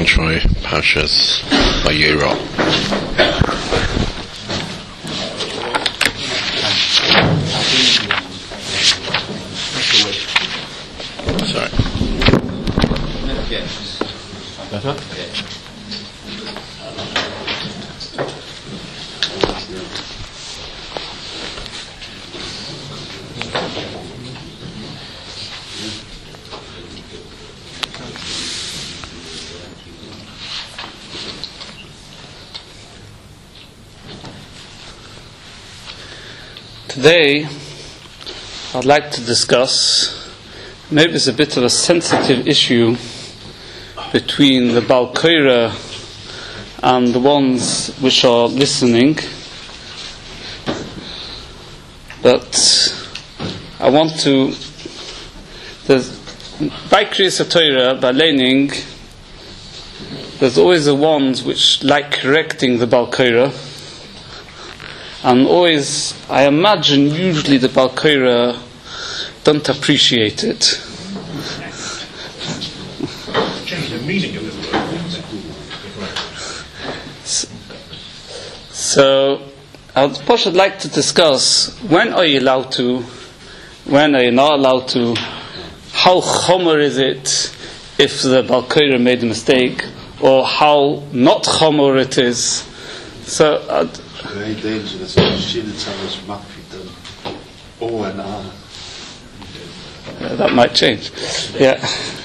going to try Parshas Vayera. Sorry. Better? Today, I'd like to discuss, maybe it's a bit of a sensitive issue between the Baal Korah and the ones which are listening, but I want to, by Kriyas HaTorah, by learning, there's always the ones which like correcting the Baal Korah. And always, I imagine, usually the Baal Korah don't appreciate it. Change the meaning of the word. So, I'd like to discuss when are you allowed to, when are you not allowed to, how chomer is it if the Baal Korah made a mistake, or how not chomer it is. So, very dangerous. That might change. Yeah.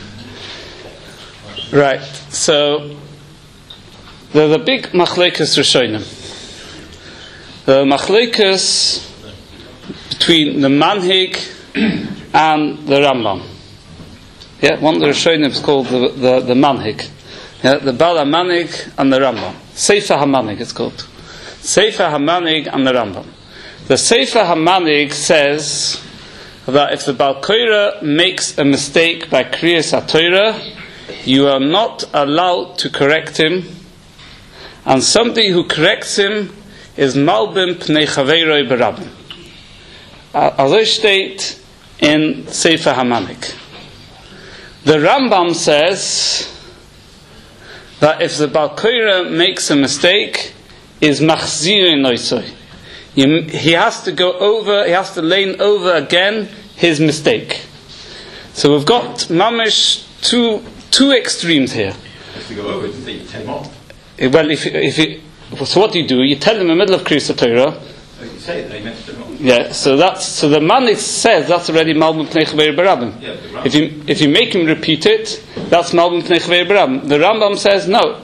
Right. So there's a big machlekes rishonim. The machlekes between the manhig and the Rambam. Yeah, one of the rishonim is called the manhig. Yeah, the Bala Manig and the Rambam. Sefer HaManig it's called. Sefer HaManig and the Rambam. The Sefer HaManig says that if the Baal Korah makes a mistake by Kriyas HaTorah, you are not allowed to correct him, and somebody who corrects him is Malbim Pnei Chaveroi B'Rabbim. As I state in Sefer HaManig. The Rambam says that if the Baal Korah makes a mistake, is machzir noisoi. He has to go over, he has to lean over again his mistake. So we've got mamish two extremes here. If you go over, you tell him off. Well, so what do? You tell him in the middle of Kriyas HaTorah. You say that he meant to tell him off. Yeah, so the Manik says that's already Malbim Pnei Chaveroi B'Rabbim. Yeah, if you make him repeat it, that's Malbim Pnei Chaveroi B'Rabbim. The Rambam says no.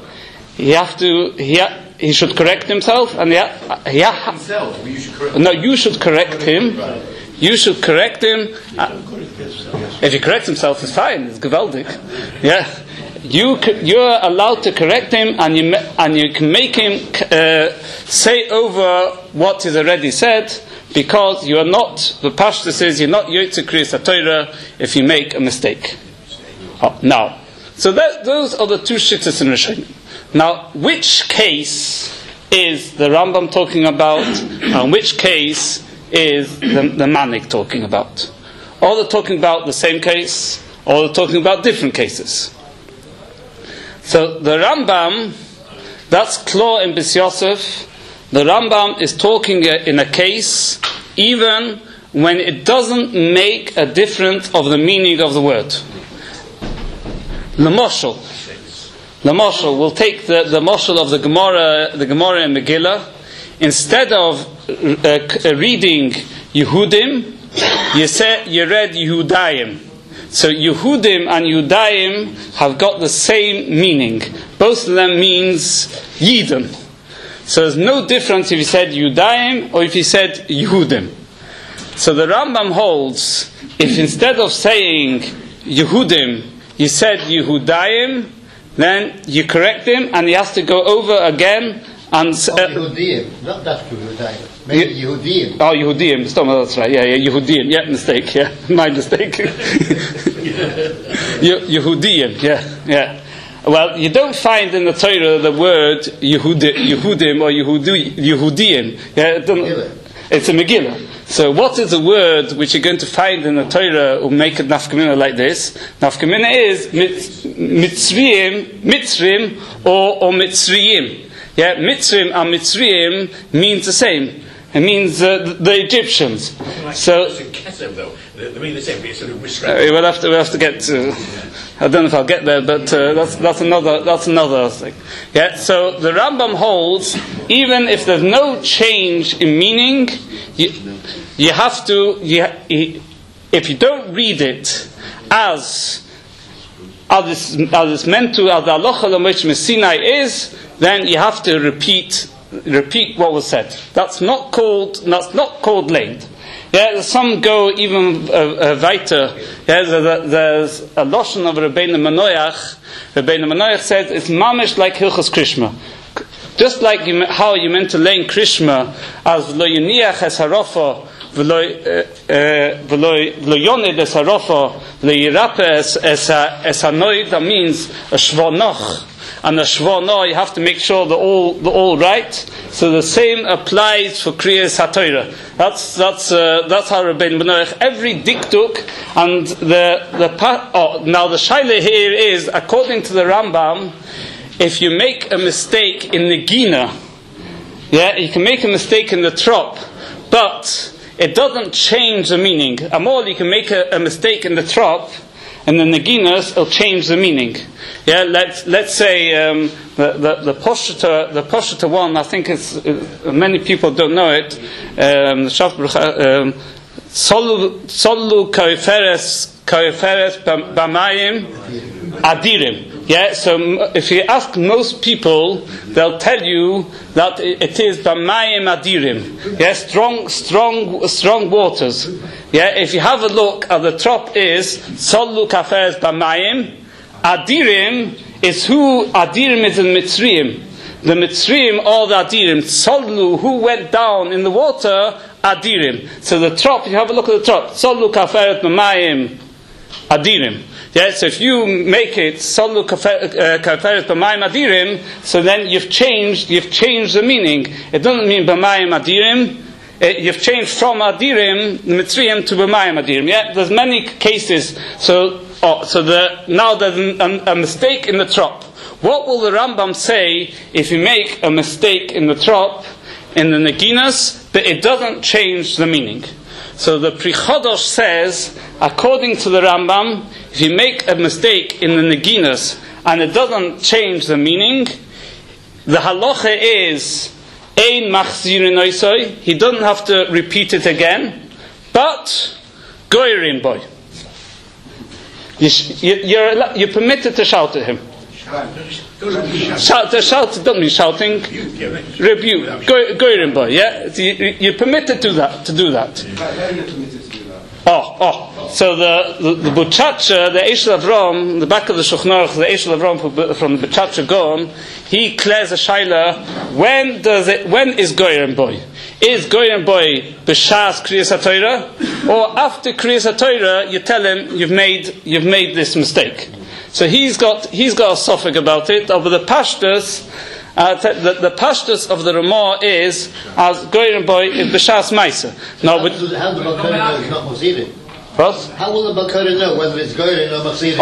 He should correct himself, and himself. Well, you should correct him. No, you should correct him. You should correct him. If he corrects himself, it's fine. It's gewaldig. Yeah, you're allowed to correct him, and you can make him say over what is already said, because you are not. The Pashtus says you're not Yotze Kriyas HaTorah if you make a mistake. Now, so those are the two shittas in Rishonim. Now, which case is the Rambam talking about, and which case is the Manik talking about? All they're talking about the same case, or they're talking about different cases. So the Rambam, that's Klo in Bis Yosef, the Rambam is talking in a case even when it doesn't make a difference of the meaning of the word. The Moshel will take the Moshel of the Gemara in Megillah. Instead of reading Yehudim, you read Yehudayim. So Yehudim and Yehudayim have got the same meaning. Both of them means Yidden. So there's no difference if you said Yehudayim or if you said Yehudim. So the Rambam holds, if instead of saying Yehudim, you said Yehudayim, then you correct him, and he has to go over again and Yehudim, not that Yehudim. Maybe Yehudim. Oh, Yehudim. That's right. Yeah, Yehudim. Yeah, mistake. Yeah, my mistake. Yehudim. Yeah. Well, you don't find in the Torah the word Yehudim or Yehudim. Yeah, It's a Megillah. So what is the word which you're going to find in the Torah will make a nafkamina like this? Nafkamina is Mitzrim or Mitzrayim. Yeah, Mitzrim and Mitzrayim means the same. It means the Egyptians. So they mean the same, but it's sort of we'll have to get to. I don't know if I'll get there, but that's another thing. Yeah. So the Rambam holds, even if there's no change in meaning, you have to. If you don't read it as it's meant to, as the halacha l'Moshe Sinai is, then you have to repeat what was said. That's not called length. Yeah, some go even weiter. Yeah, there's a loshon of Rabbeinu Manoach. Rabbeinu Manoach said it's mamish like Hilchos Krishma. Just like how you meant to learn Krishma as v'lo yiniach es harofa, v'lo yonid es harofa, v'lo yirape es hanoid. That means a shvonoch. And the shvona, you have to make sure they're all right. So the same applies for Kriyas HaTorah. That's how Rabbeinu Manoach every diktuk and now the shaila here is, according to the Rambam, if you make a mistake in the gina, yeah, you can make a mistake in the trop, but it doesn't change the meaning. Amol, you can make a mistake in the trop, and the naginas will change the meaning. Yeah, let's say the Poshuta one. I think it's many people don't know it. Solu kaiferes b'mayim adirim. Yeah, so if you ask most people, they'll tell you that it is b'mayim adirim. Yeah, strong waters. Yeah, if you have a look at the top is Solu kaiferes b'mayim. Adirim is who Adirim is in Mitzrayim. The Mitzrayim are the Adirim. Solu, who went down in the water, Adirim. So the trop, you have a look at the trop. Solu kaferet b'mayim Adirim. Yeah, so if you make it Solu kaferet b'mayim Adirim, so then you've changed the meaning. It doesn't mean b'mayim Adirim. You've changed from Adirim, Mitzrayim, to b'mayim Adirim. Yeah, there's many cases. Now there's a mistake in the trop. What will the Rambam say if you make a mistake in the trop, in the Naginas, but it doesn't change the meaning? So the Pri Chodosh says, according to the Rambam, if you make a mistake in the Naginas and it doesn't change the meaning, the halacha is ein machzirin oisoi. He doesn't have to repeat it again, but goyrim boy. You're permitted to shout at him. Shout doesn't mean shouting. Rebuke. Goyrim boy. Yeah, you're permitted to do that. So the Buchacha, the Eshel Avram, the back of the Shulchan Aruch, the Eshel Avram from the Buchacha Gaon, he clears a shaila. When is Goyrim boy? Is Goyim boy b'shas Kriyas HaTorah, or after Kriyas HaTorah you tell him you've made this mistake? So he's got a suffix about it. Over the pashtus, the pashtus of the Ramah is as Goyim boy is b'shas Maisa. Now, how the Bakara know it's not Masirin? What? How will the Bakara know whether it's Goyim or Masirin?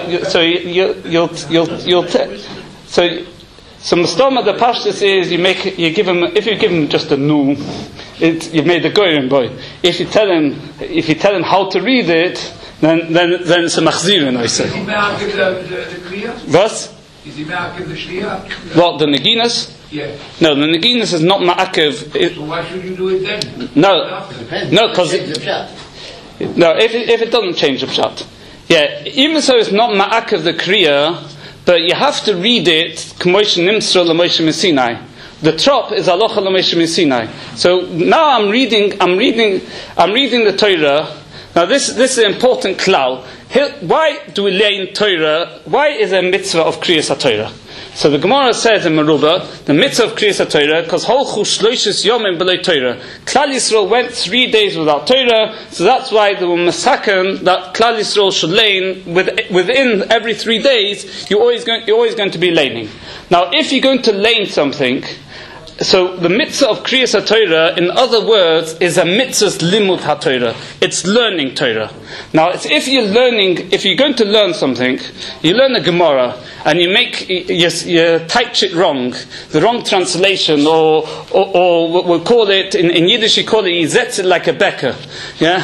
So Mustama the Pashtus is if you give him just a nu, you've made a goyim boy. If you tell him how to read it, then it's a machzirin, I say. Is he ma'akiv the kriya? What? Is he ma'akiv the shliya? What, the Naginas? Yeah. No, the Naginas is not ma'akiv. So why should you do it then? No, because the pshat. No, if it doesn't change the pshat. Yeah, even so it's not ma'akiv the kriya, but you have to read it k'moish nimsra l'moish Sinai. The trop is halacha l'moish Sinai. So now I'm reading the Torah. Now this is an important klal. Why do we learn Torah? Why is a mitzvah of Kriyas HaTorah? So the Gemara says in Merubah, the mitzvah of Kriyas HaTorah, because holchu shloishes yomim b'lei Torah. Klal Yisrael went 3 days without Torah, so that's why they were masaken that Klal Yisrael should learn within every 3 days. You're always going to be learning. Now, if you're going to learn something, So the mitzvah of Kriyas HaTorah, in other words, is a mitzvah's limud HaTorah. It's learning Torah. Now, if you're going to learn something, you learn a Gemara, and you type it wrong, the wrong translation, or we'll call it, in Yiddish you call it, you zet it like a becker. Yeah?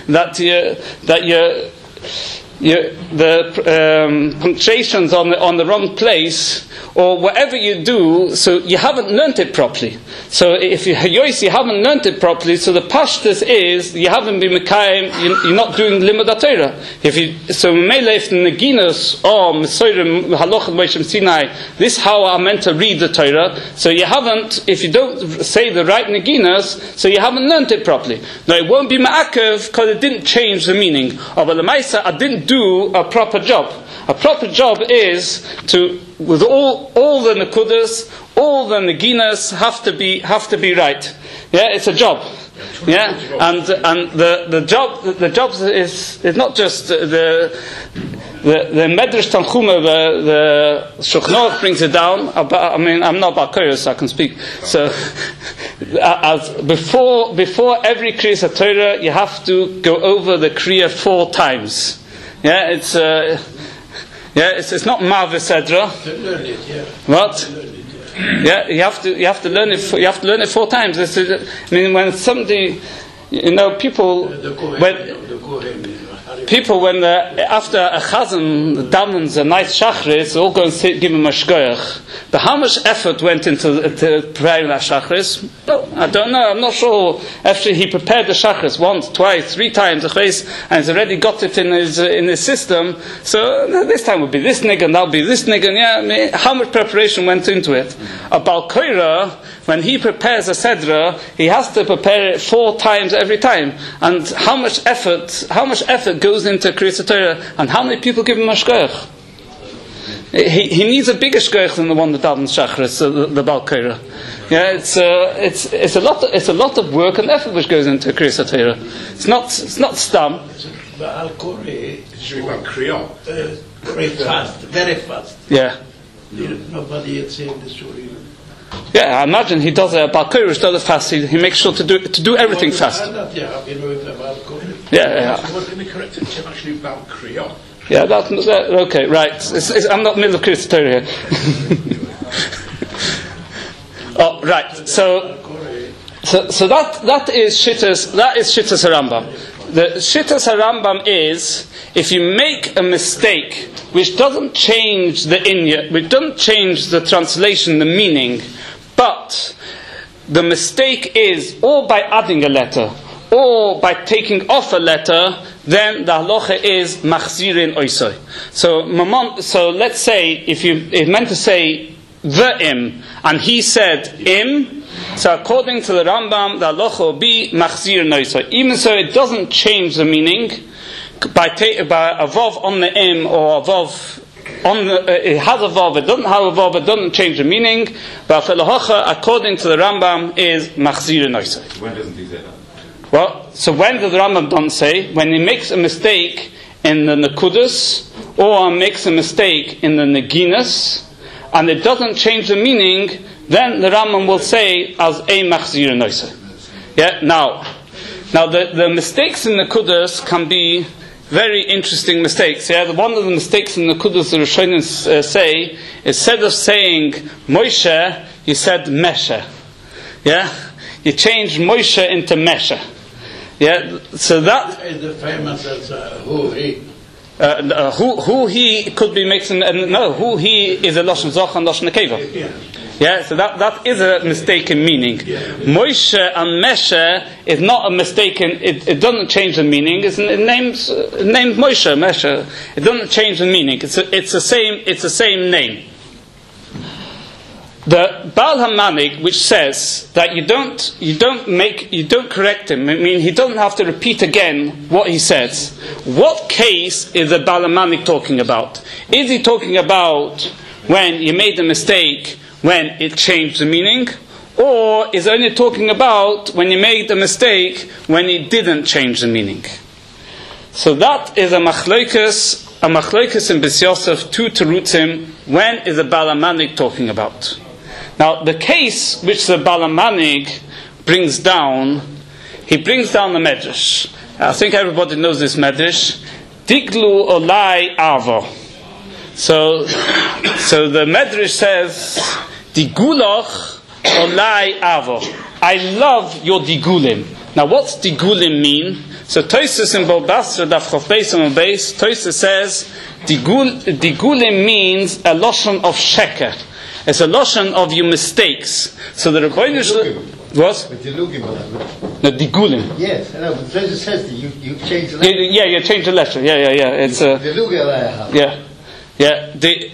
The punctuation's on the wrong place, or whatever you do, so you haven't learnt it properly. So if you haven't learnt it properly, so the pashtus is you haven't been mekayim, you're not doing limud HaTorah. If the neginos or mesorim halachot Moshe Sinai, this is how I'm meant to read the Torah. So you haven't, if you don't say the right neginos, so you haven't learnt it properly. Now it won't be ma'akev because it didn't change the meaning. Or the lemaisa, I didn't do a proper job. A proper job is to, with all the nekudas, all the neginas have to be right. Yeah, it's a job. Yeah, and the job is not just the Medrash Tanchuma, the Shulchan Aruch brings it down. I mean, I'm not Balkoros, so I can speak. So, as before every Kriyas HaTorah, you have to go over the Kriya 4 times. Yeah, it's not Ma'aveh Sedra. What? Yeah, you have to learn it. You have to learn it 4 times. I mean, when somebody, people when after a chazan damens a nice shachris, all go and give him a shkoyach. But how much effort went into preparing that shachris? No, I don't know. I'm not sure. After he prepared the shachris once, twice, 3 times, and he's already got it in his system. So this time will be this niggun, that'll be this niggun. Yeah, I mean, how much preparation went into it? A Balkoira, when he prepares a sedra, he has to prepare it 4 times every time. And how much effort goes into Kriyas HaTorah, and how many people give him a shkoyach? He needs a bigger shkoyach than the one that davens shachris, the Balkoira. Yeah, it's a lot of work and effort which goes into Kriyas HaTorah. It's not stam. The Al-Qur'an It's about Kriya. very fast. Yeah. Nobody had seen the story. Yeah, I imagine he does a Balkoirish does it fast. He makes sure to do everything fast. Yeah. What's incorrect? It's actually about Kriya. Yeah, okay, right. I'm not middle of Kriyas HaTorah here. Oh, right. So that is Shittas Harambam. The Shittas Harambam is if you make a mistake which doesn't change the inya, which doesn't change the translation, the meaning, but the mistake is or by adding a letter or by taking off a letter, then the halacha is machzirin oisoi. So let's say if you meant to say the im and he said im, so according to the Rambam, the halacha will be machzir oisoi. Even so, it doesn't change the meaning by a vav on the im or a vav on it has a vav, it doesn't have a vav, it doesn't change the meaning. But the halacha, according to the Rambam, is machzir oisoi. When doesn't he say that? Well, so when does the Rambam don't say? When he makes a mistake in the Nekudas, or makes a mistake in the Neginas, and it doesn't change the meaning, then the Rambam will say as a machzir noisa. Yeah. Now the mistakes in the Nekudas can be very interesting mistakes. Yeah. One of the mistakes in the Nekudas the Rishonim say, instead of saying Moshe, you said Mesha. Yeah. You changed Moshe into Mesha. Yeah, so that is the famous who he. Who he could be mixing. No, who he is a lashon zoch and lashon nekeva. Yeah, so that is a mistaken meaning. Moshe and Mesha is not a mistaken. It doesn't change the meaning. It names Moshe Mesha. It doesn't change the meaning. It's the same name. The Baal HaManig, which says that you don't correct him. I mean, he doesn't have to repeat again what he says. What case is the Baal HaManig talking about? Is he talking about when you made a mistake when it changed the meaning, or is he only talking about when you made a mistake when it didn't change the meaning? So that is a machlokes in Bes Yosef, 2 terutzim. When is the Baal HaManig talking about? Now, the case which the Balamanig brings down, he brings down the Medrash. I think everybody knows this Medrash. Diglu olai avo. So the Medrash says, Digulach olai avo. I love your digulim. Now, what's digulim mean? So Tosfos in Bava Basra, Daf Chof Beis Amud Beis, Tosfos says, digulim means a loshon of sheker. It's a loshon of your mistakes. So the Rebbeinu Shalom... What? With the Lugim. No, digulim. Yes, I know, but it says that you changed the letter. Yeah, you change the letter. Yeah. It's The Lugim. Yeah. The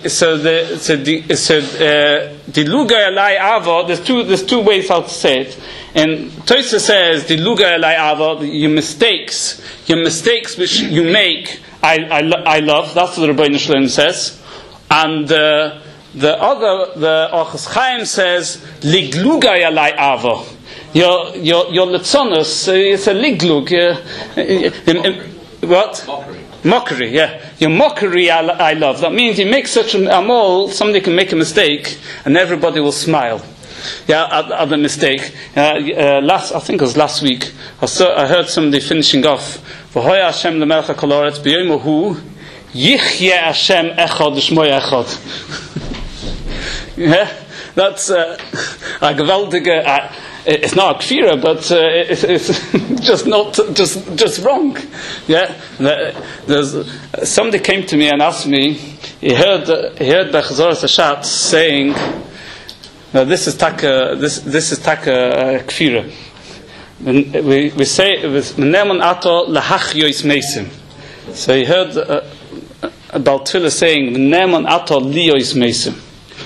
luga alai avo. There's two ways how to say it. And Tosfos says the luga alai avo. Your mistakes which you make, I love. That's what the Rebbeinu Shalom says. And the Orchos Chaim says ligluga alai avo. Your letzonos. It's a liglug. What? Mockery, yeah. Your mockery I love. That means you make such an amol, somebody can make a mistake, and everybody will smile. At the mistake. I think it was last week, I heard somebody finishing off, V'hoya Hashem l'melech ha'kol ha'aretz b'yom hu, yichye Hashem echad l'shmoy echad. Yeah? That's a gewaltige... it's not a kfira, but it's just wrong. Yeah, there's somebody came to me and asked me. He heard Bechzoras Hashat saying, "No, this is taka kfira." We say "Neman ato lahach yois meisim." So he heard about Tefillah saying "Neman ato li yois meisim."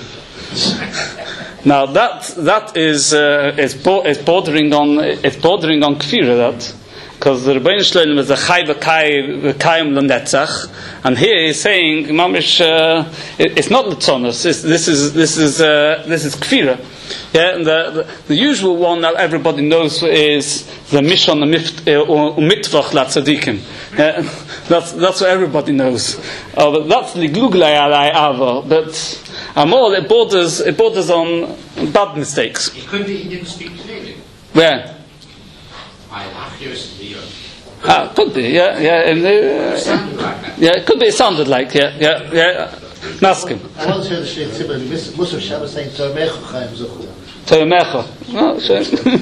Now that is bordering on kfira, that, because the Rebbeinu Shalom is a chai v'kayim l'netzach, and here he's saying mamish it's not l'tzonos. This is kfira. Yeah, and the usual one that everybody knows is the mishon u'mitvach latzadikim. Yeah, that's what everybody knows. But that's ligluglai alai ava, but. Amol, it borders on bad mistakes. Couldn't he didn't speak clearly? Where? Could be, yeah. And, It sounded like that. yeah, it could be. It sounded like, yeah. Ask him. I once heard the Sheikh Tzibah, Musaf Shabbos saying, Tomecha Chaim Zuchta. Tomecha. Oh, sure.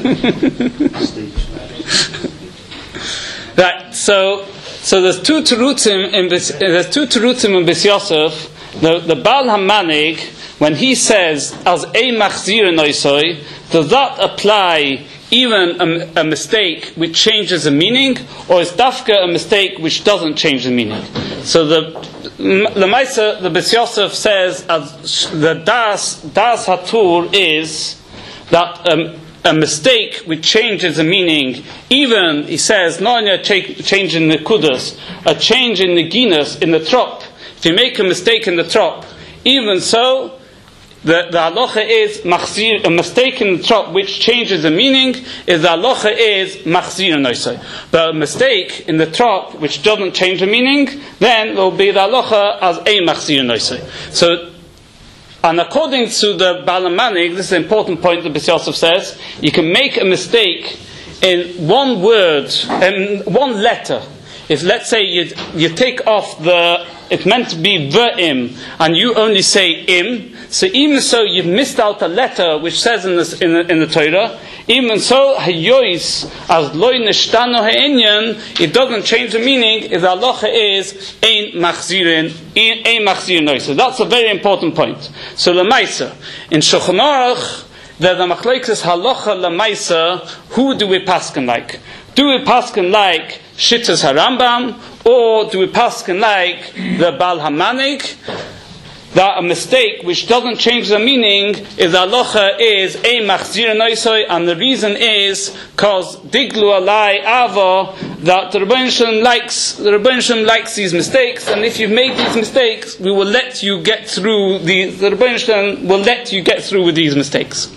Right. So there's two terutzim in Bis Yosef. The Baal HaManig, when he says as a machzir noisoi, does that apply even a mistake which changes the meaning, or is dafka a mistake which doesn't change the meaning? So the Lamaisa, the Bis Yosef says as the das hatur is that a mistake which changes the meaning, even he says not only a change in the kudas, a change in the ginus in the trop. If you make a mistake in the trop, even so, the halacha is machzir. A mistake in the trop which changes the meaning is the halacha is machzir noisai. But a mistake in the trop which doesn't change the meaning, then will be the halacha as a machzir noisai. So, and according to the Baal HaManig, this is an important point that Bis Yosef says, you can make a mistake in one word, one letter. If let's say you take off it's meant to be the and you only say im, so even so you've missed out a letter which says in the Torah, even so hayois as loy nishtano ha'inyan, it doesn't change the meaning. If the halacha is ein machzirin noise. So that's a very important point. So lemaisa in Shulchan Aruch there's a machlokes halacha lemaisa. Who do we pasken like? Do we pasken like Shittas HaRambam, or do we pasken like the Baal HaManig? That a mistake which doesn't change the meaning is the halacha is a machzir noisoi, and the reason is because diglu alai ava, that the Rebbeinu Shalom likes these mistakes, and if you've made these mistakes, we will let you get through the Rebbeinu Shalom will let you get through with these mistakes.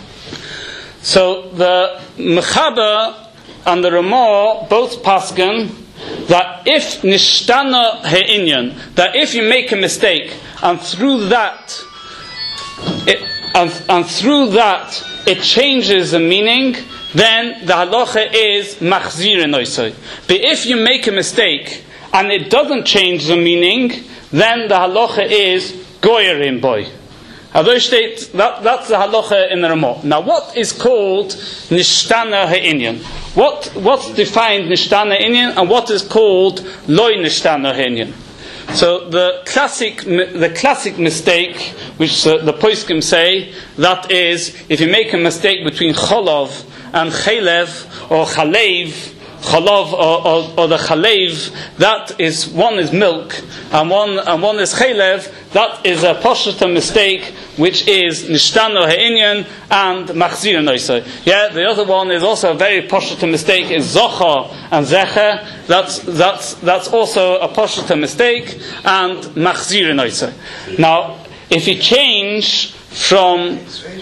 So the Mechaber and the Ramah both pasken that if nishtana he'inyan, that if you make a mistake and through that and through that it changes the meaning, then the halacha is machzirin oisoi. But if you make a mistake and it doesn't change the meaning, then the halacha is goyerim boy. That's the halacha in the Ramah. Now, what is called nishtana ha'inyan? What's defined nishtana ha'inyan, and what is called loy nishtana ha'inyan? So the classic mistake, which the poskim say, that is, if you make a mistake between cholov and chalev or chalev, chalav or the chalev, that is, one is milk and one is chalev. That is a poshuta mistake, which is nishtano ha'inyan and machzir noisai. Yeah, the other one is also a very poshuta mistake, is zocha and zecher. That's also a poshuta mistake, and machzir noisai. Now, if you change from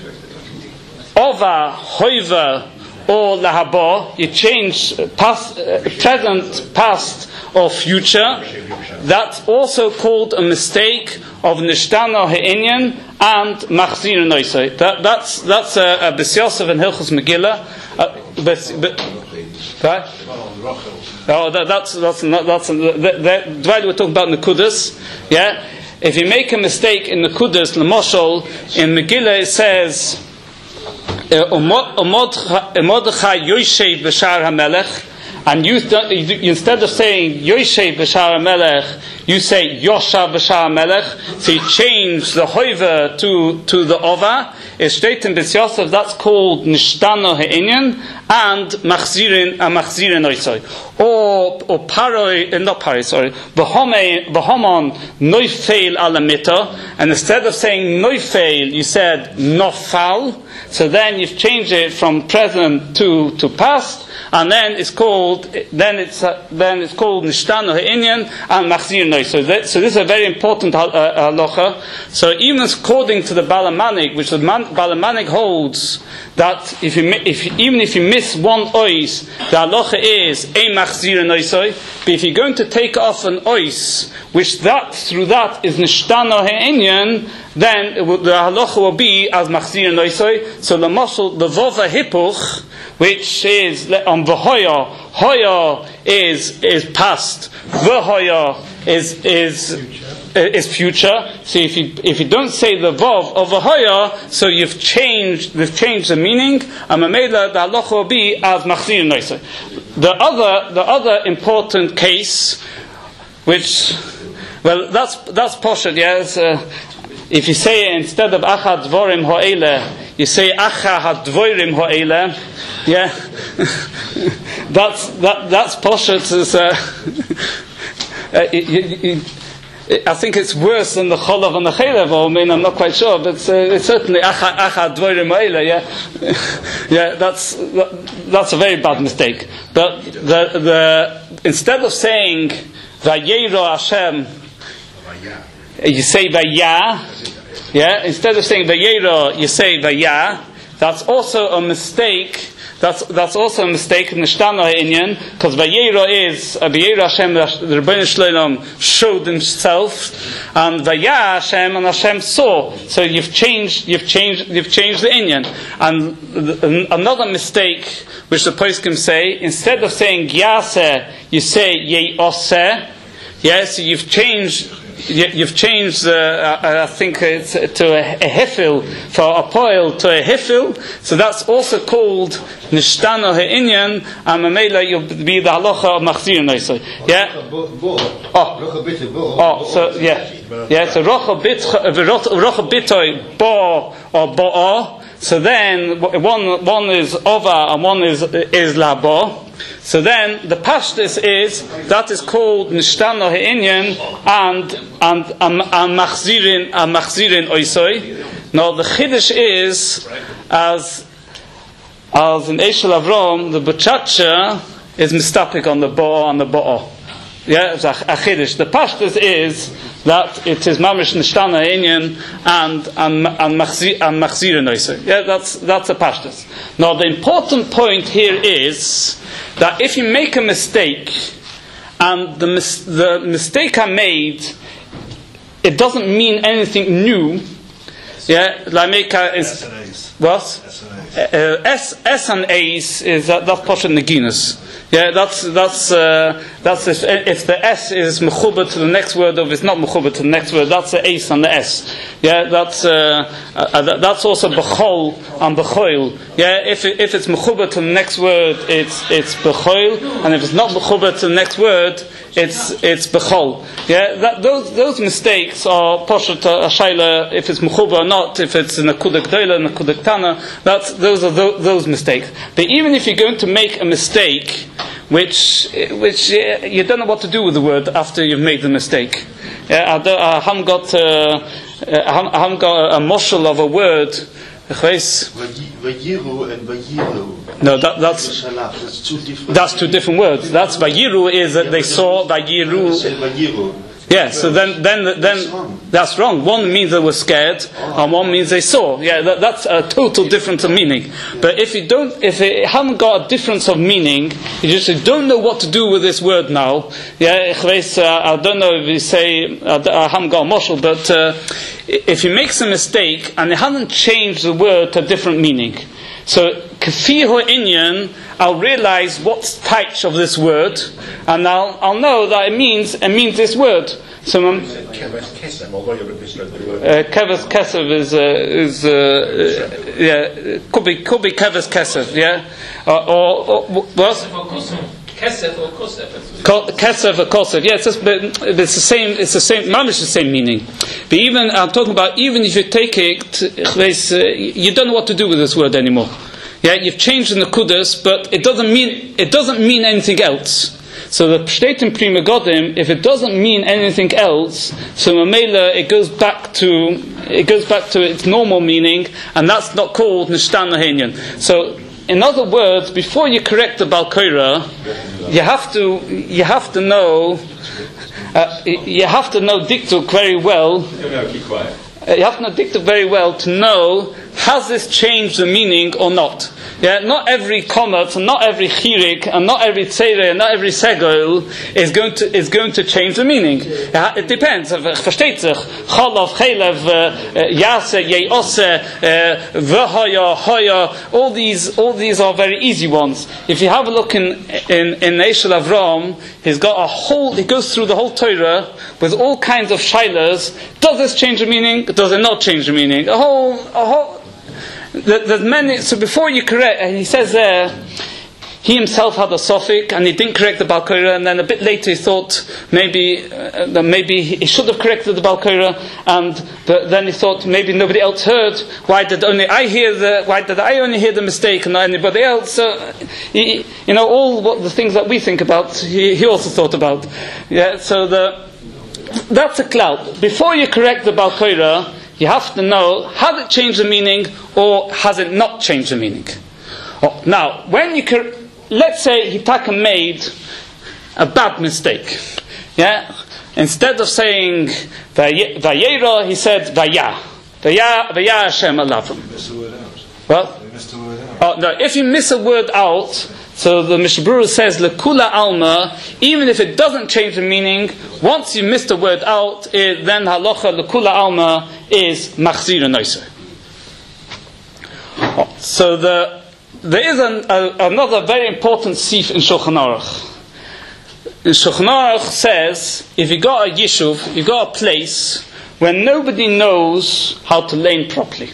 ova, hoiva, or lahaba, you change present, past, or future. That's also called a mistake of nishtana ha'inyan and machzir noisai. That's a b'siyosef in Hilchos Megillah. Right? Oh, that's the we're talking about Nekudas. Yeah, if you make a mistake in Nekudas, l'moshel in Megillah it says, Mordechai Yoshev b'shar HaMelech, and you instead of saying Yoshev b'shar HaMelech, you say Yoshav b'shar HaMelech. So you change the hoiva to the ova. It's straight in B'tz Yosef. That's called nishtano ha'inyan and machzirin oisoi. Or paroi, not paroi, sorry. V'homon noifeil alamita, and instead of saying noifeil, you said nofal. So then you've changed it from present to past, and then it's called nishtano ha'inyan and machzir noisoi. So this is a very important halacha. So even according to the Balamanik, which the Balamanik holds that even if you miss one ois, the halacha is ein machzir noisoi. But if you're going to take off an ois, which through that is nishtano ha'inyan, then the halacha will be as machzir noisoi. So the vova hipuch, which is on v'hoya, hoya is past, v'hoya is future. So if you don't say the vav of v'hoya, so they've changed the meaning, and mamela the halacha will be as machzir noisoi. The other important case, which, well, that's poshet. Yes. If you say instead of achad dvorim ho'ele, you say acha hadvorim ho'ele, yeah, that's poshet. I think it's worse than the cholav and the chalev. I mean, I'm not quite sure, but it's certainly acha dvorim ho'ele. Yeah, that's a very bad mistake. But the instead of saying vayero Hashem, you say vaya, yeah. Instead of saying vayera, you say vaya. That's also a mistake. That's also a mistake in the Nishtana ha'inyan, because vayera is vayera Hashem. The Rebbeinu Shloim showed Himself, and vaya Hashem, and Hashem saw. So you've changed the inyan. And another mistake which the poskim say, instead of saying yaseh, you say ye'oseh. Yeah, so you've changed. I think it's to a hefil, for a poil to a hefil. So that's also called nishtano ha'inyan, and mamela you'll be the halacha of machzir noisoi. Yeah. So yeah. So rocha bitoi bo or bo'ah. So then one is ova and one is labo. So then the pashtus is that is called nishtano ha'inyan and machzirin oisoi. Now the chiddush is as in Eshel Avrom, the butchacha is mistapik on the bo'ah. Yeah, it's a chiddush. The pashtus is that it is mamish nishtana ha'inyan and machzirin oisoi. Yeah, that's a pashtus. Now the important point here is that if you make a mistake and the mistake I made, it doesn't mean anything new, Yeah, Lameka is S and A's. what? S and A's. S and A's is that's Pasha Naginas. Yeah, that's if the S is mechuba to the next word, or if it's not mechuba to the next word, that's the Ace on the S. Yeah, that's also bechol and bechoil. Yeah, if it's mechuba to the next word, it's bechoil, and if it's not mechuba to the next word, it's bechol. Yeah, those mistakes are pasha to a shaila if it's mechuba or not, if it's nakuda gdoila, nakuda ktana. Those are those mistakes. But even if you're going to make a mistake, which you don't know what to do with the word after you've made the mistake. I haven't got a moshel of a word. Vayiru and Vayiru. No, that's two different. That's two different words. That's Vayiru is that they saw Vayiru. Vayiru. Yeah, so then that's wrong. One means they were scared, and one means they saw. Yeah, that's a total difference of meaning. But if it haven't got a difference of meaning, you just don't know what to do with this word now. Yeah, I don't know if you say I haven't got a moshel, but if he makes a mistake and they haven't changed the word to a different meaning, so kafi inyan, I'll realize what's type of this word, and I'll know that it means this word. So Keves kesef is could be keves kesef, yeah, or what? Kesef or kosef? Kesef or kosef, yeah, it's the same. It's the same. Mamish the same meaning. But even I'm talking about even if you take it, you don't know what to do with this word anymore. Yeah, you've changed the nekudas, but it doesn't mean anything else. So the Pshtetim Prima Godim, if it doesn't mean anything else, so Mamela it goes back to its normal meaning, and that's not called Nishtan Nahenyan. So in other words, before you correct the Balkoira, you have to know Diktuk very well. You have to know Diktuk very well to know, has this changed the meaning or not? Yeah, not every komat, and not every chirik, and not every tzere, and not every segol is going to change the meaning. It depends. Versteht sich? Chalav, chelev, yase, yeose, v'haya, haya. All these are very easy ones. If you have a look in Eishel Avram, he goes through the whole Torah with all kinds of shailas. Does this change the meaning? Does it not change the meaning? A whole. There's many. So before you correct, and he says there, he himself had a suffix, and he didn't correct the Balkoira, and then a bit later he thought maybe he should have corrected the Balkoira, but then he thought maybe nobody else heard. Why did I only hear the mistake and not anybody else? So all the things that we think about, he also thought about. Yeah. So that's a cloud. Before you correct the Balkoira, you have to know, has it changed the meaning or has it not changed the meaning? Now, when let's say Hitaka made a bad mistake. Yeah? Instead of saying Vayera, he said Vaya. Vaya Hashem Alavim. What? No, if you miss a word out, so the Mishabura says Lekula Alma, even if it doesn't change the meaning, once you miss the word out, then halacha Lekula Alma is Machzira Noiser. So there is another very important sif in Shulchan Aruch. In Shulchan Aruch says, if you got a yishuv, you got a place where nobody knows how to lane properly.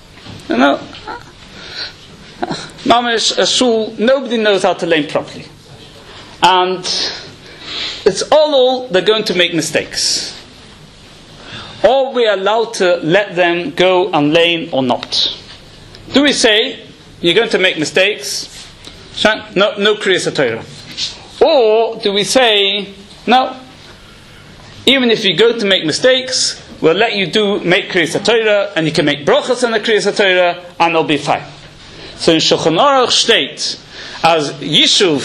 Mamish, a shul, nobody knows how to lane properly. And it's all they're going to make mistakes. Or we're allowed to let them go and lane or not. Do we say, you're going to make mistakes? No Kriyas HaTorah. Or do we say, no, even if you're going to make mistakes, we'll let you make Kriyas HaTorah, and you can make brachas in the Kriyas HaTorah, and it'll be fine. So in Shulchan Aruch state as Yishuv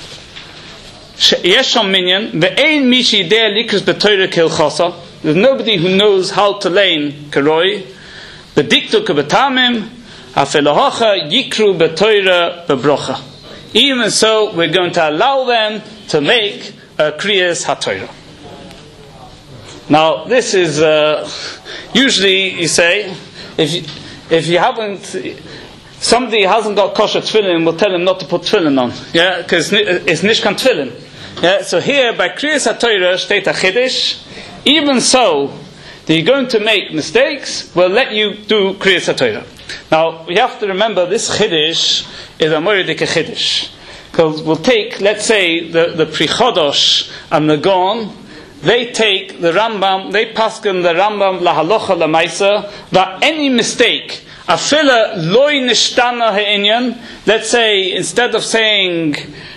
Yesham Minyan ve'ein mishi yidei likros b'Torah k'ilchasa. There's nobody who knows how to lane karoi b'diktuk b'tamim afilahacha yikru b'Torah b'brocha. Even so, we're going to allow them to make a Kriyas HaTorah. Now, this is usually you say if you haven't, somebody hasn't got kosher tefillin, will tell him not to put tefillin on. Yeah, because it's nishkan tefillin. Yeah, so here by Kriyas HaTorah steht a chiddush. Even so, that you're going to make mistakes, we'll let you do Kriyas HaTorah. Now, we have to remember this chiddush is a moiridik chiddush. Because we'll take, let's say, the Pri Chodosh and the Gaon, they take the Rambam, they paskin the Rambam lahalocha lamaisa, that any mistake, afila loy nishtana ha'inyan, let's say, instead of saying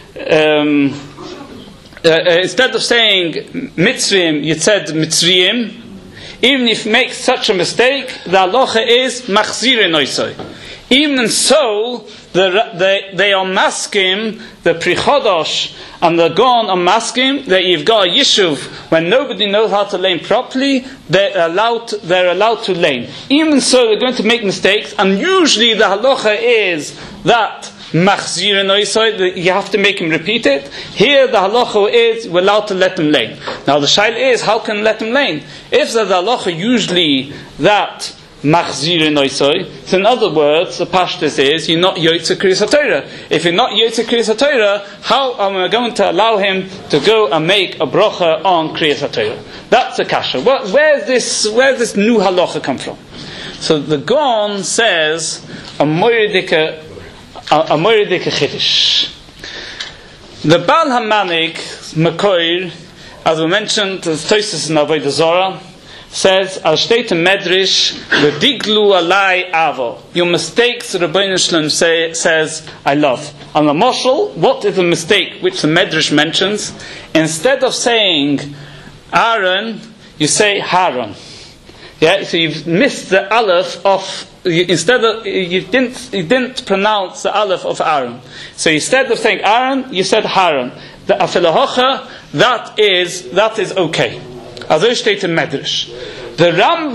Mitzrayim, you said Mitzrayim. Even if you make such a mistake, the halacha is machzire noisoi. Even so, they are maskim, the Pri Chodosh and the Gaon are maskim, that you've got a yishuv when nobody knows how to lane properly, they're allowed to lane. Even so, they're going to make mistakes, and usually the halacha is that machzir noisoi, you have to make him repeat it. Here the halacha is we're allowed to let him lane. Now the shaila is, how can we let him lane? If the halacha usually that machzir noisoi, so in other words, the pashtus is you're not yotze Kriyas HaTorah. If you're not yotze Kriyas HaTorah, how am I going to allow him to go and make a bracha on Kriyas HaTorah? That's a kasha. Where's this new halacha come from? So the Gaon says a moridika chiddush. The Baal HaManik Mekoir, as we mentioned, the Tosis in Avodah Zorah, says, "Al shteit Medrash v'diglu alai avo." Your mistakes, Rabbeinu Shalom says, I love. On the Moshel, what is the mistake which the Medrash mentions? Instead of saying Aaron, you say Haron. Yeah, so you've missed the aleph of. You didn't pronounce the aleph of Aaron. So instead of saying Aaron, you said Haron. The afilahocha, that is okay. Azo steht in Medrash. The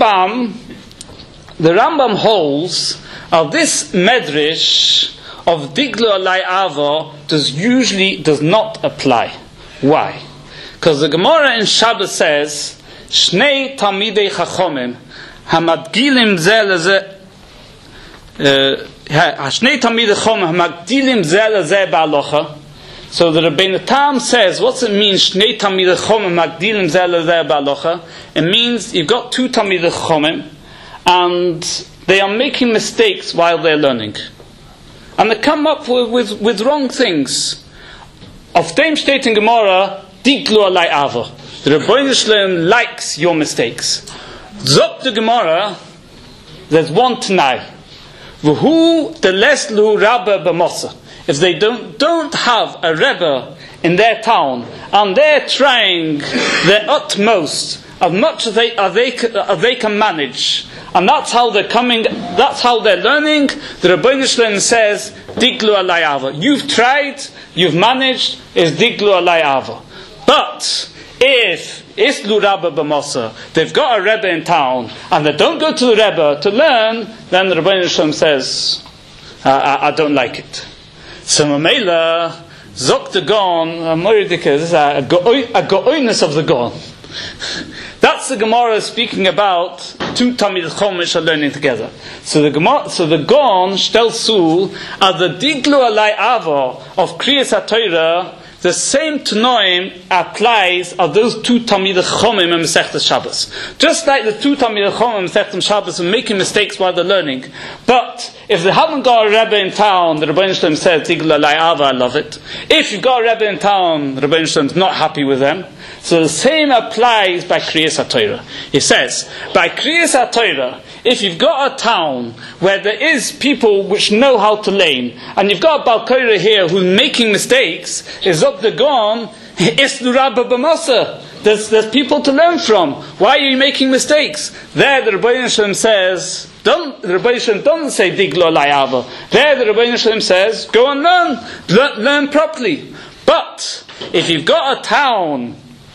Rambam holds of this Medrash of Diglu Alai Avo does not apply. Why? Because the Gemara in Shabbos says, Shnei Talmidei Chachomim Hamadgilim Zeh Lezeh Shnei Talmidei Chachomim Hamadgilim Zeh Lezeh Ba'alocha. So the Rebbeinu Tam says, what's it mean? Shnei Talmidei Chachomim Magdilim Zeh Lezeh Ba'alocha. It means you've got two Talmidei Chachomim, and they are making mistakes while they're learning, and they come up with wrong things. Of them steht in Gemara, Diglu Alai Avo. The Rebbeinu Shalom likes your mistakes. Zok the Gemara, there's one Tanai. V'hu deleslu Rabba b'mosa. If they don't have a Rebbe in their town, and they're trying their utmost, as much as they can manage, and that's how they're coming, that's how they're learning, the Rebbeinu Shalom says, Diglu Alai Avo. You've tried, you've managed, is Diglu Alai Avo. But if Islu Rabba b'mosa, they've got a Rebbe in town, and they don't go to the Rebbe to learn, then the Rebbeinu Shalom says, I don't like it. So Mamela, Zok the Gaon, this is a go'oiness of the Gaon. That's the Gemara speaking about two Talmidei Chomish are learning together. So the Gaon Shtel Sul are the Diglu Alai Avo of Kriyas HaTorah. The same Tanoim applies of those two Talmidei Chomim in Masechtas Shabbos. Just like the two Talmidei Chomim in Masechtas Shabbos are making mistakes while they're learning. But if they haven't got a Rebbe in town, the Rebbeinu Shalom says, Diglu Alai Avo, I love it. If you've got a Rebbe in town, the Rebbeinu Shalom is not happy with them. So the same applies by Kriyas HaTorah. He says, by Kriyas HaTorah, if you've got a town where there is people which know how to lane, and you've got a Baal Korah here who's making mistakes, is up the Gaon, Islu Rabba b'mosa. There's people to learn from. Why are you making mistakes? There the Rebbeinu Shalom says, the Rebbeinu Shalom doesn't say Diglu Alai Avo. There the Rebbeinu Shalom says, go and learn properly. But if you've got a town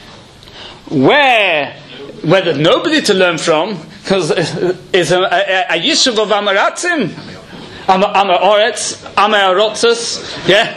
where there's nobody to learn from, because it's a yishuv of Amaratzim, Amaretz, Amarotzes, yeah.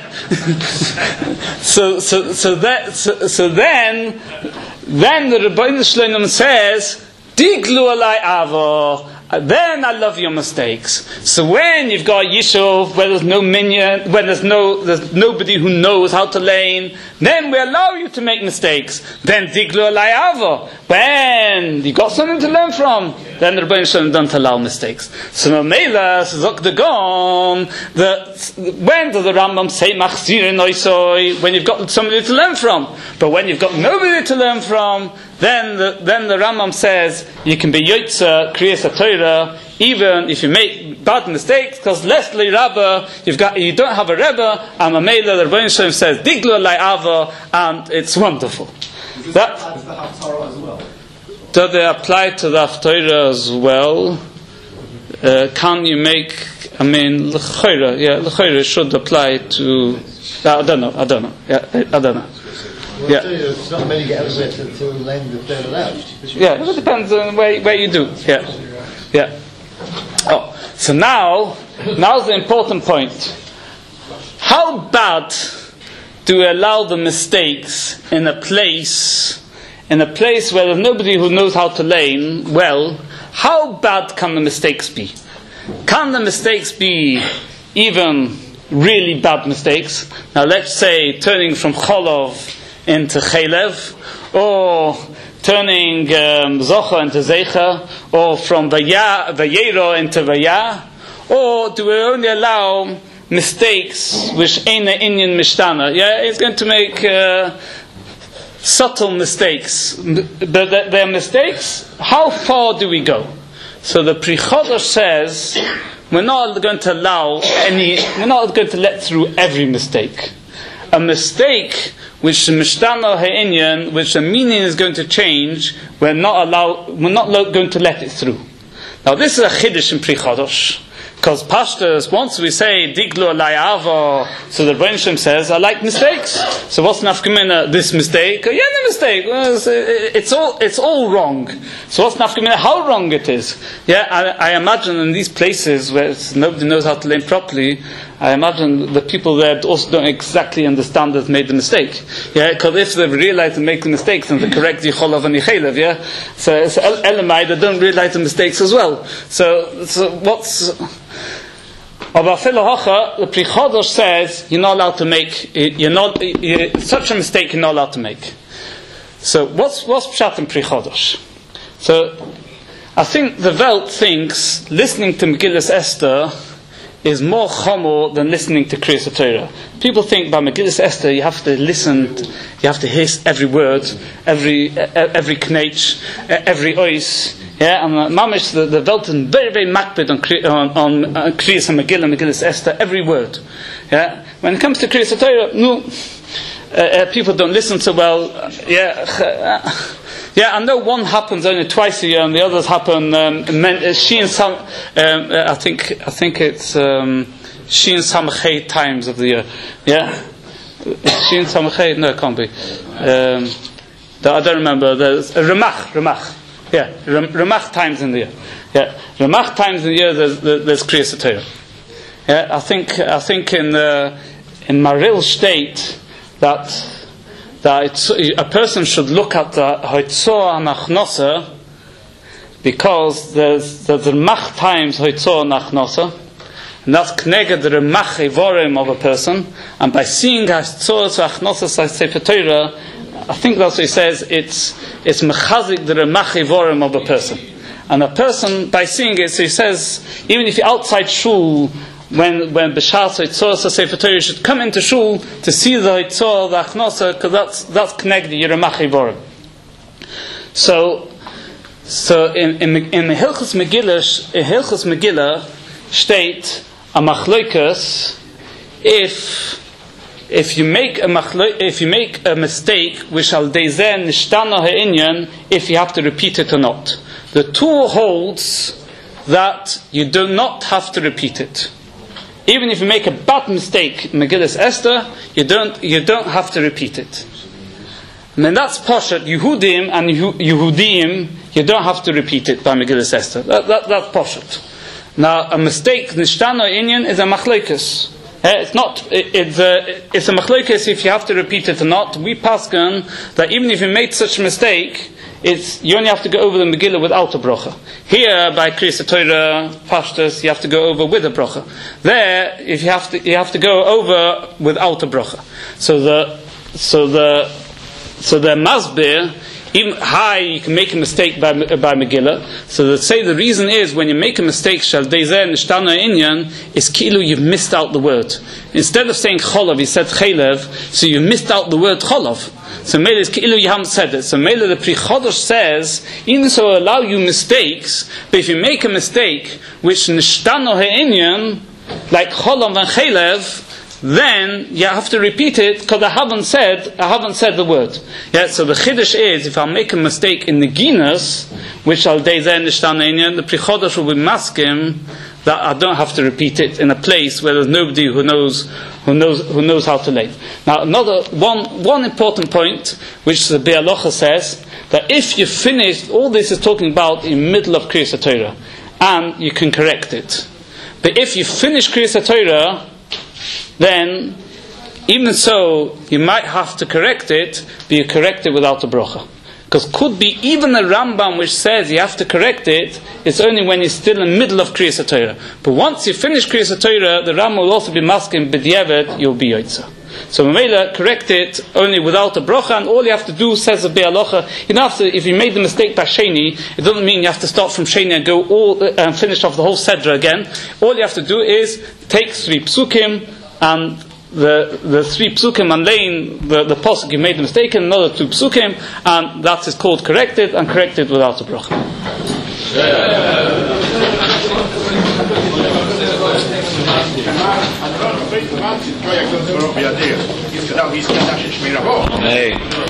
so then the Rebbeinu Shalom says, Diglu Alai Avo, then I love your mistakes. So when you've got a yishuv where there's no minyan, when there's nobody who knows how to lane, then we allow you to make mistakes. Then diglu alai ava, when you got something to learn from, then the Rebbeinu Shalom don't allow mistakes. So Mamela zok the gon, when does the Rambam say machzir noisoi? When you've got somebody to learn from. But when you've got nobody to learn from, then the Rambam says you can be yotza kriyas HaTorah even if you make bad mistakes, because lesli rabba you don't have a rebbe, and Mamela the Rebbeinu Shalom says diglu alai ava, and it's wonderful. That do they apply to the Haftarah as well? Can you make? I mean, l'chayra should apply to. I don't know. Yeah, I don't know. Yeah. It's not many elements until lend the third out. Yeah, it depends on where you do. Yeah. Oh, so now's the important point. How bad do we allow the mistakes in a place where there's nobody who knows how to lane well? How bad can the mistakes be? Can the mistakes be even really bad mistakes? Now let's say turning from Cholov into Chelev, or turning Zocha into Zeicha, or from Vayero into Vaya, or do we only allow mistakes which ain't an Inyan Mishtana? Yeah, it's going to make subtle mistakes, but they're mistakes. How far do we go? So the Pri Chodosh says we're not going to let through every mistake. A mistake which the Mishtana Ha'inyan, which the meaning is going to change, we're not going to let it through. Now this is a chiddush in Pri Chodosh. Because Pashtas, once we say diglu alai ava, so the Rebbeinu Shalom says, I like mistakes. So what's nafkamina? This mistake? Yeah, the mistake. It's all wrong. So what's nafkamina? How wrong it is? Yeah, I imagine in these places where nobody knows how to lane properly, I imagine the people there also don't exactly understand they've made the mistake. Yeah, because if they've realized they're making mistakes and they correct Yicholav and Yichelev, yeah, so Elamai, they don't realize the mistakes as well. So what's the Pri Chodosh says you're not allowed to make such a mistake. You're not allowed to make. So what's pshat in Pri Chodosh? So I think the Welt thinks listening to Megillas Esther is more chomo than listening to Kriyas HaTorah. People think by Megillas Esther you have to listen, you have to hear every word, every knetch, every ois. Yeah, and mamish the Welt is very very makbid on Kriyas Megillas Esther, every word. Yeah, when it comes to Kriyas HaTorah, people don't listen so well. Yeah, I know one happens only twice a year, and the others happen. I think it's Shi and Samachay times of the year. Yeah, Shi and Samachay. No, it can't be. I don't remember. There's Ramach. Yeah, Ramach times in the year. Yeah, Ramach times in the year. There's Kriyas HaTorah. Yeah, I think in Maril state that a person should look at the Hoitzor Nachnosa, because there's the Ramach times Hoitzor Nachnosa, and that's Kneged the Ramach Evorim of a person, and by seeing Hoitzor Nachnosa Sefer Torah, I think that's what he says, it's Mechazik the Ramach Evorim of a person. And a person, by seeing it, so he says, even if you're outside Shul, when B'Shas Hoitzor Sefer Torah, you should come into Shul to see the Hoitzor, the Achnosa, because that's Knegdi, you're a Machivorim. So in the Hilchos Megillah state a Machlokas, if you make a mistake which al dezen nishtana ha'inyan, if you have to repeat it or not. The Tur holds that you do not have to repeat it. Even if you make a bad mistake in Megillas Esther, you don't have to repeat it. And then that's Poshet, Yehudim and Yehudim, you don't have to repeat it by Megillas Esther. That's Poshet. Now, a mistake, Nishtana Inyan, is a Machlekes. It's a Machlekes if you have to repeat it or not. We paskin that even if you made such a mistake, you only have to go over the Megillah without a bracha. Here, by Kriyas Torah, Pashtus, you have to go over with a bracha. There, if you have to go over without a bracha. So the Masbir, even high, you can make a mistake by Megillah. So they say the reason is when you make a mistake, shal deizeh nishtana inyan, is kilu you've missed out the word. Instead of saying cholav, you said chelev, so you missed out the word cholav. So Mele is kilu you haven't said it. So Mele the Pri Chodesh says, even so allow you mistakes, but if you make a mistake which nishtana inyan, like cholav and chelev, then you have to repeat it because I haven't said the word. Yeah, so the chiddush is if I make a mistake in the ginus, which al deizeh nishtana inyan, the Pri Chodesh will be maskim that I don't have to repeat it in a place where there's nobody who knows how to lay. Now, another one important point, which the Be'alocha says, that if you finish, all this is talking about in middle of Kriyas Torah, and you can correct it. But if you finish Kriyas Torah, then, even so, you might have to correct it, but you correct it without a bracha. Because could be even a Rambam which says you have to correct it, it's only when you're still in the middle of Kriyas Torah. But once you finish Kriyas Torah, the Rambam will also be masking b'diavad, you'll be yotza. So Mamela, correct it only without a bracha, and all you have to do, says the Be'alocha, you don't have to, if you made the mistake by Sheni, it doesn't mean you have to start from Sheni and go and finish off the whole Sedra again. All you have to do is take 3 psukim, and the 3 psukim and laying the posuk you made the mistake in, another 2 psukim, and that is called corrected, and corrected without a bracha. Hey.